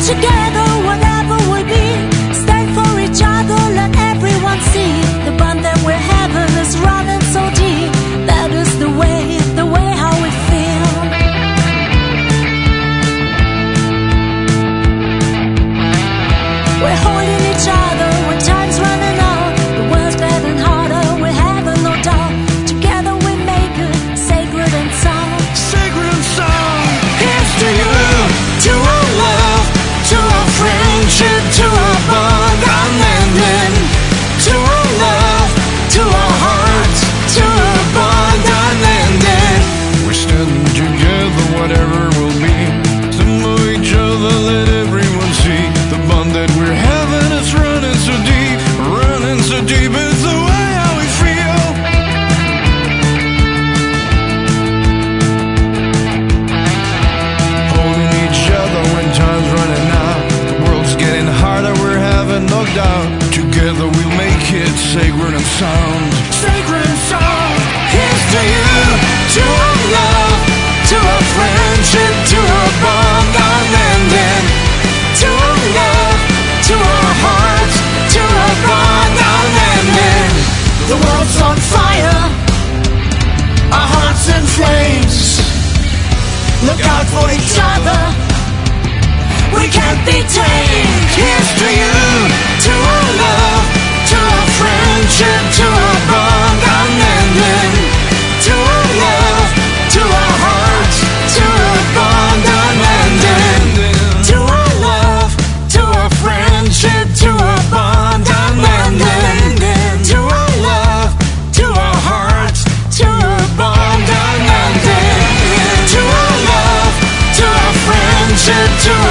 Together, whatever we be, stand for each other, let everyone see. The bond that we're having is running so deep. That is the way how we feel. We're holding each other when time's running out. The world's getting harder, we're having no doubt. Together we make it sacred and sound. Sacred and sound. Here's to you, to our love, to our friendship, to our bond unending. To our love, to our hearts, to our bond unending. We're standing together, whatever will be. To know each other, let everyone see. The bond that we're having is running so deep. Running so deep, it's the way how we feel. Holding each other when time's running out. The world's getting harder, we're having no doubt. Together we'll make it sacred and sound. Sacred and sound. Here's to you, to our love, to our friendship, to our bond unending. To our love, to our hearts, to our bond unending. The world's on fire, our hearts in flames. Look out for each other, we can't be tamed. Here's to you, to our love, to our friendship, to our bond unending. To our love, to our hearts, to our bond unending. To our love, to our friendship, to our bond unending. To our love, to our hearts, to our bond unending. To our love, to our friendship, to